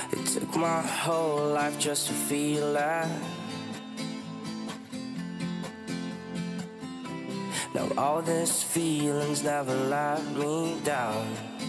It took my whole life just to feel that. Now all these feelings never let me down.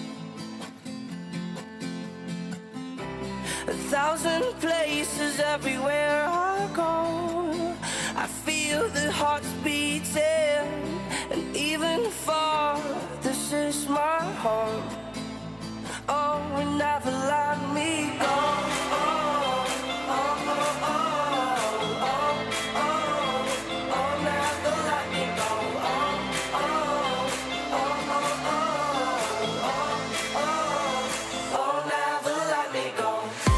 1,000 places everywhere I go, I feel the hearts beating, and even far, this is my home. Oh, and never let me go. Oh, oh, oh, oh, oh, oh, oh, never let me go. Oh, oh, oh, oh, oh, oh, oh, oh, never let me go.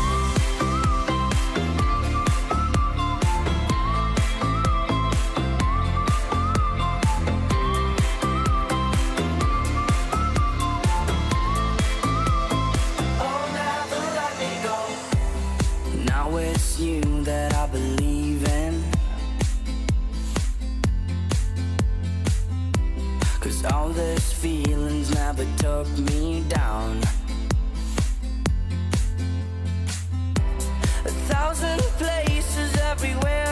Now it's you that I believe in, 'cause all these feelings never took me down. 1,000 places everywhere